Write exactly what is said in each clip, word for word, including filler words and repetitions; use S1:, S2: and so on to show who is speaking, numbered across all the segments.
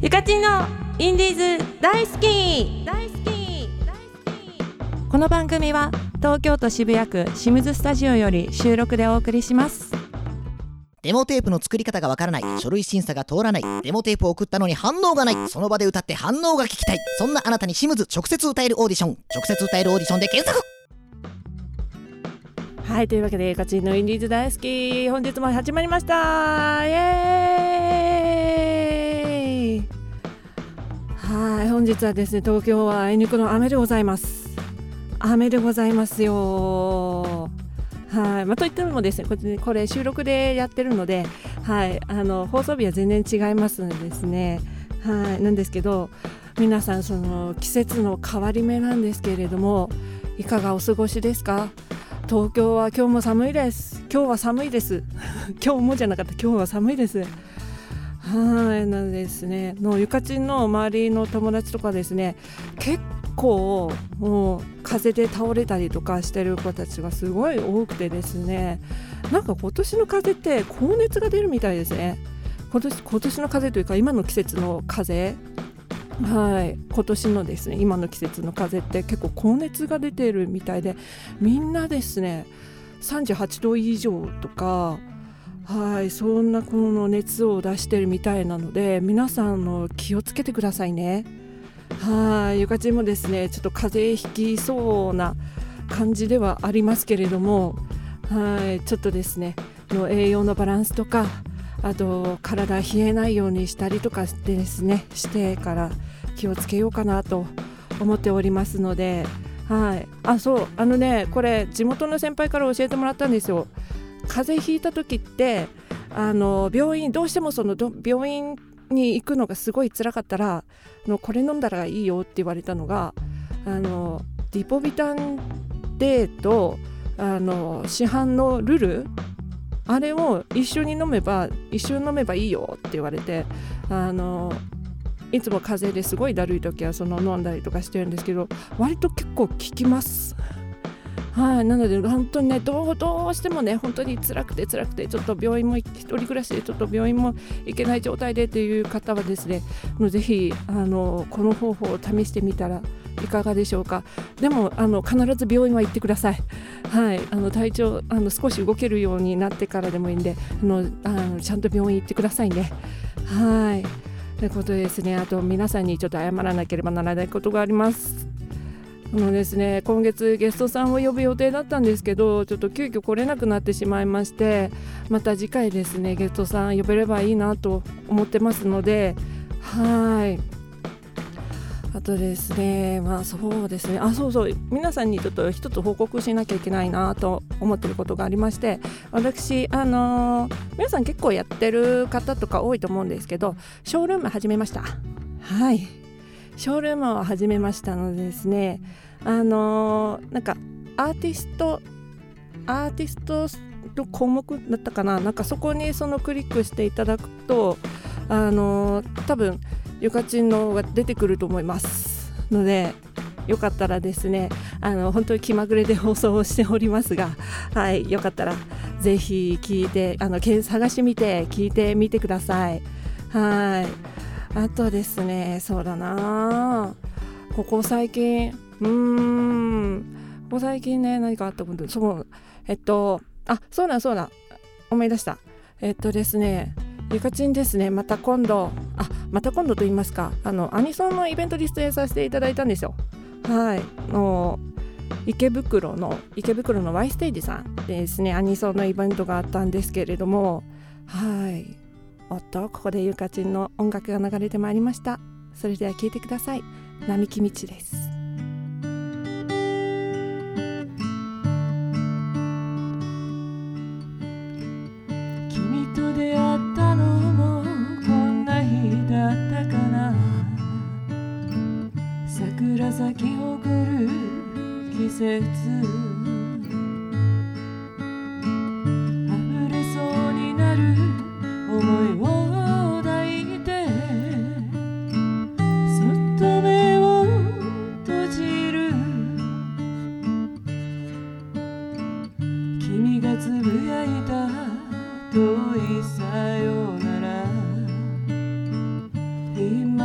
S1: ゆかちんのインディーズ大好き大好きこの番組は東京都渋谷区シムズスタジオより収録でお送りします。
S2: デモテープの作り方がわからない、書類審査が通らない、デモテープを送ったのに反応がない、その場で歌って反応が聞きたい、そんなあなたにシムズ直接歌えるオーディション、直接歌えるオーディションで検索。
S1: はい、というわけでゆかちんのインディーズ大好き、本日も始まりました。イエーイ。はい、本日はですね、東京はあいにくの雨でございます。雨でございますよ。はい、まあ、といってもですね、これ、これ収録でやってるので、はい、あの放送日は全然違いますのでですね、はい、なんですけど、皆さんその季節の変わり目なんですけれども、いかがお過ごしですか？東京は今日も寒いです。今日は寒いです今日もじゃなかった、今日は寒いです。はい、なんですね、のゆかちんの周りの友達とかですね、結構もう風邪で倒れたりとかしてる子たちがすごい多くてですね、なんか今年の風邪って高熱が出るみたいですね。今年、今年の風邪というか今の季節の風邪、はい、今年のですね、今の季節の風邪って結構高熱が出てるみたいで、みんなですねさんじゅうはちど以上とか、はい、そんなこの熱を出してるみたいなので、皆さんの気をつけてくださいね。はい、ゆかちんもですねちょっと風邪ひきそうな感じではありますけれども、はい、ちょっとですねの栄養のバランスとか、あと体冷えないようにしたりとかしてですねしてから気をつけようかなと思っておりますので、はい、あ、そう、あのね、これ地元の先輩から教えてもらったんですよ。風邪ひいた時ってあの病院どうしてもそのど病院に行くのがすごい辛かったら、あのこれ飲んだらいいよって言われたのが、あのリポビタン D とあの市販のルル、あれを一緒に飲めば一緒に飲めばいいよって言われて、あのいつも風邪ですごいだるい時はその飲んだりとかしてるんですけど、割と結構効きます。はい、なので本当にね、どう、どうしてもね本当に辛くて辛くてちょっと病院も一人暮らしでちょっと病院も行けない状態でっていう方はですね、ぜひあのこの方法を試してみたらいかがでしょうか。でもあの必ず病院は行ってください。はい、あの体調あの少し動けるようになってからでもいいんで、あのあのちゃんと病院行ってくださいね。はい、ということでですね、あと皆さんにちょっと謝らなければならないことがあります。あのですね、今月ゲストさんを呼ぶ予定だったんですけど、ちょっと急遽来れなくなってしまいまして、また次回ですねゲストさん呼べればいいなと思ってますので、はい、あとですね、まあそうですね、あ、そうそう、皆さんにちょっと一つ報告しなきゃいけないなと思ってることがありまして、私あのー、皆さん結構やってる方とか多いと思うんですけど、ショールーム始めました。はい、ショールームを始めましたのでですね、あのー、なんかアーティストアーティストの項目だったかな、なんかそこにそのクリックしていただくと、あのー、多分ゆかちんのが出てくると思いますので、よかったらですね、あの本当に気まぐれで放送をしておりますが、はい、よかったらぜひ聞いて、あの探してみて聞いてみてください。はい、あとですね、そうだな、ここ最近うーんここ最近ね、何かあったこと、そうえっとあそうだそうだ思い出した。えっとですね、ゆかちんですね、また今度あまた今度と言いますか、あのアニソンのイベントに出演させていただいたんですよ。はい、の池袋の池袋の Y ステージさんでですね、アニソンのイベントがあったんですけれども、はい、おっと、ここでゆかちんの音楽が流れてまいりました。それでは聴いてください。並木道です。
S3: 君と出会ったのもこんな日だったかな。桜咲き誇る季節、溢れそうになる思いを抱いて、そっと目を閉じる。君がつぶやいた遠いさよなら、今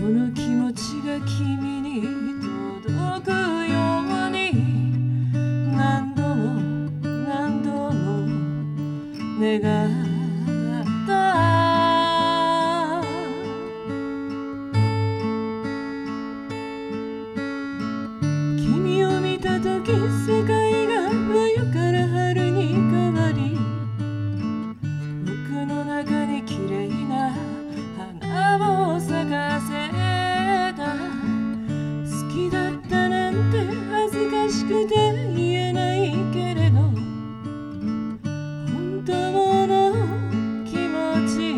S3: この気持ちが君に届くように何度も何度も願った君を見たとき世界が冬から春に変わり僕の中に綺麗な花を咲かせた好きだったなんて恥ずかしくて言えないけれど本当の気持ち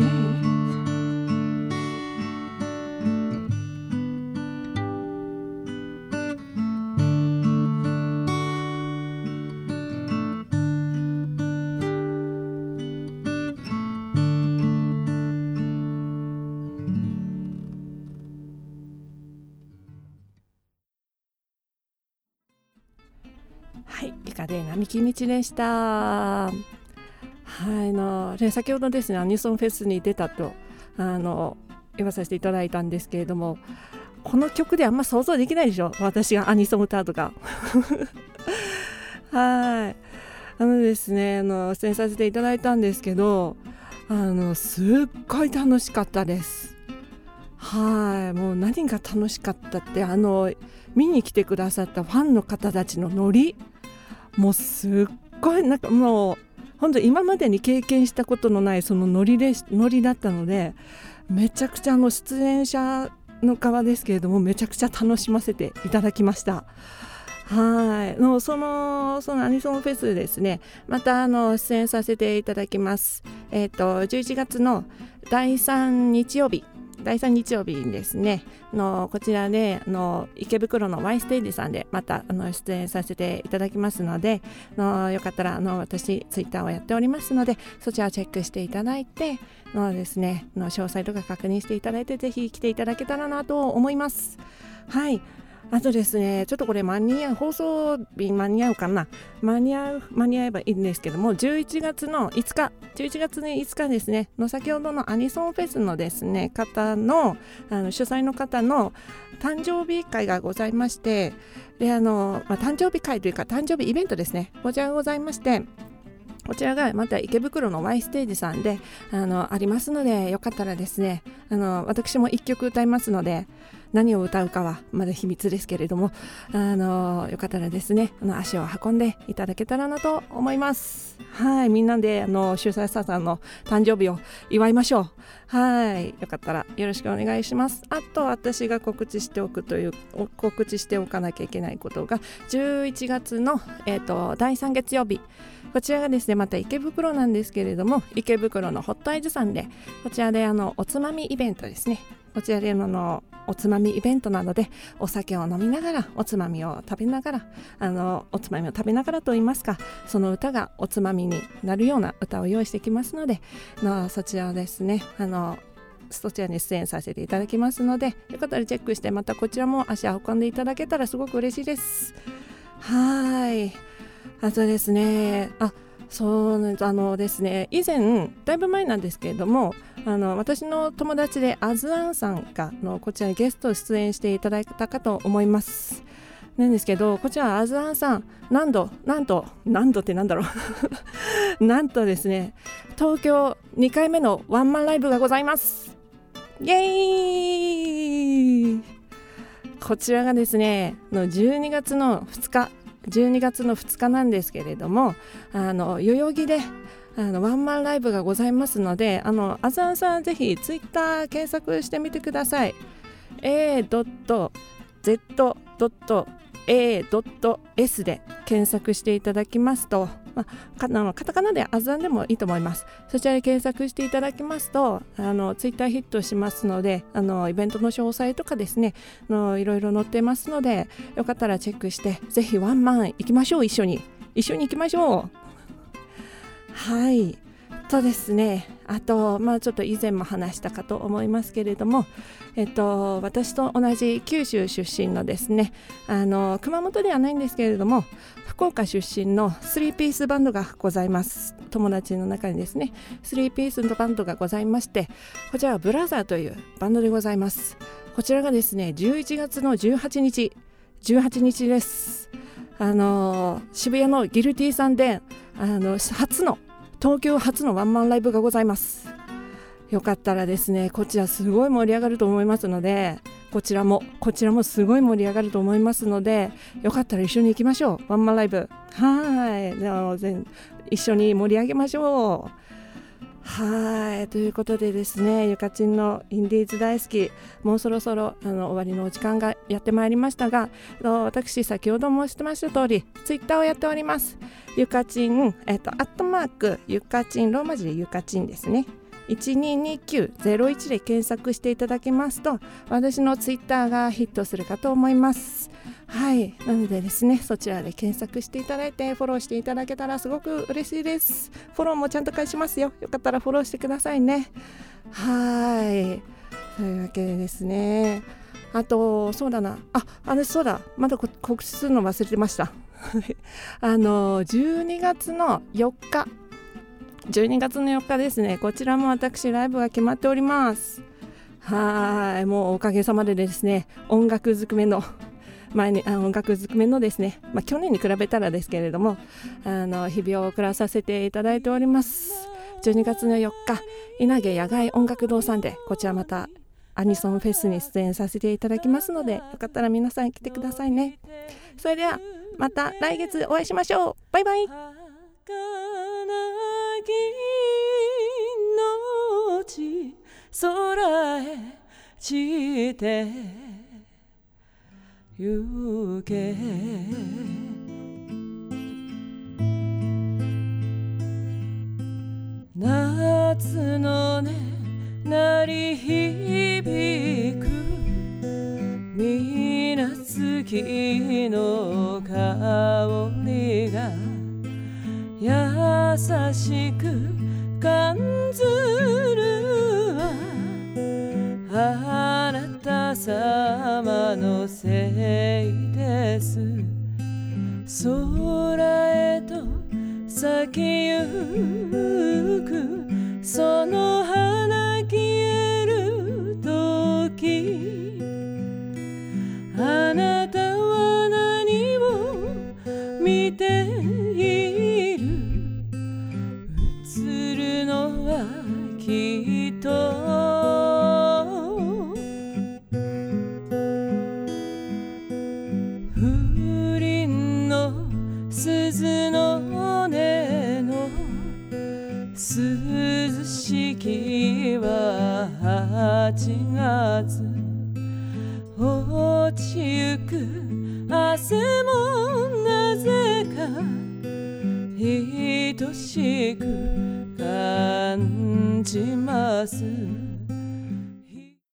S1: はい、理科で並木道でした。はい、ので先ほどですねアニソンフェスに出たとあの言わさせていただいたんですけれども、この曲であんま想像できないでしょ、私がアニソン歌うとかはい、あのですねあの出演させていただいたんですけど、あのすっごい楽しかったです。はい、もう何が楽しかったってあの見に来てくださったファンの方たちのノリ、もうすっごいなんかもう本当今までに経験したことのないそのノリでノリだったので、めちゃくちゃあの出演者の側ですけれどもめちゃくちゃ楽しませていただきました。はいのそのそのアニソンフェスですね、またあの出演させていただきます。えっとじゅういちがつのだいさん日曜日だいさん日曜日にですねのこちらでの池袋の Y ステージさんでまたあの出演させていただきますので、のよかったらあの私ツイッターをやっておりますのでそちらをチェックしていただいてのですねの詳細とか確認していただいてぜひ来ていただけたらなと思います。はい、あとですねちょっとこれ間に合う放送日間に合うかな間に合う間に合えばいいんですけども、じゅういちがつのいつかじゅういちがつのいつかですねの先ほどのアニソンフェスのですね方のあの主催の方の誕生日会がございまして、であの、まあ、誕生日会というか誕生日イベントですねこちらがございまして、こちらがまた池袋の Y ステージさんで あのありますので、よかったらですねあの私もいっきょく歌いますので、何を歌うかはまだ秘密ですけれども、あのよかったらですねあの足を運んでいただけたらなと思います。はい、みんなであの主催者さんの誕生日を祝いましょう。はい、よかったらよろしくお願いします。あと私が告知しておくという告知しておかなきゃいけないことがじゅういちがつの、えーと、だいさん月曜日、こちらがですねまた池袋なんですけれども、池袋のホットアイズさんでこちらであのおつまみイベントですね、こちらでののおつまみイベントなのでお酒を飲みながらおつまみを食べながらあのおつまみを食べながらと言いますか、その歌がおつまみになるような歌を用意してきますのでのそちらをですねあのそちらに出演させていただきますので、よかったらチェックしてまたこちらも足を運んでいただけたらすごく嬉しいです。はい、あとですねあそうあのですね以前だいぶ前なんですけれどもあの私の友達でアズアンさんがのこちらにゲスト出演していただいたかと思いますなんですけど、こちらアズアンさんなんとなんとなんとってなんだろうなんとですね東京にかいめのワンマンライブがございます。イエーイ。こちらがですねのじゅうにがつのふつかじゅうにがつのふつかなんですけれども、あの代々木であのワンマンライブがございますので、あのアズアンさんぜひツイッター検索してみてください。 エーゼットエーエス で検索していただきますと、まあ、かあのカタカナでアズアンでもいいと思います。そちらで検索していただきますとあのツイッターヒットしますので、あのイベントの詳細とかですねのいろいろ載ってますので、よかったらチェックしてぜひワンマン行きましょう。一緒に一緒に行きましょう。はいとですね、あと、まあ、ちょっと以前も話したかと思いますけれども、えっと、私と同じ九州出身のですね、あの熊本ではないんですけれども、福岡出身のスリーピースバンドがございます。友達の中にですね、スリーピースのバンドがございまして、こちらはブラザーというバンドでございます。こちらがですね、じゅういちがつのじゅうはちにちじゅうはちにちです。あの渋谷のギルティさんであの初の東京初のワンマンライブがございます。よかったらですね、こちらすごい盛り上がると思いますので、こちらもこちらもすごい盛り上がると思いますので、よかったら一緒に行きましょう。ワンマンライブ、はい、では一緒に盛り上げましょう。はい、ということでですね、ゆかちんのインディーズ大好き、もうそろそろあの終わりのお時間がやってまいりましたが、私先ほど申してました通りツイッターをやっております。ゆかちん、えっとアットマークゆかちん、ローマ字でゆかちんですね、いちにーにーきゅうゼロいちで検索していただけますと、私のツイッターがヒットするかと思います。はい、なのでですね、そちらで検索していただいてフォローしていただけたらすごく嬉しいです。フォローもちゃんと返しますよ。よかったらフォローしてくださいね。はい、というわけでですね、あとそうだなあ、あれそうだ、まだ告知するの忘れてましたあのじゅうにがつのよっかじゅうにがつのよっかですね、こちらも私ライブが決まっております。はい、もうおかげさまでですね、音楽ずくめの前にあ音楽ずくめのですね、まあ、去年に比べたらですけれども、あの日々を送らさせていただいております。じゅうにがつのよっか、稲毛野外音楽堂さんで、こちらまたアニソンフェスに出演させていただきますので、よかったら皆さん来てくださいね。それではまた来月お会いしましょう。バイバイ。
S3: 空へ散ってゆけ、夏のね鳴り響く水月の香りが優しく感ずるわ、あなた様のせいです。空へと咲きゆくその花消える時、あなたは何を見ている、映るのはきっと風鈴の鈴の音の涼しきははちがつ、落ちゆく汗もなぜか愛しく感じます。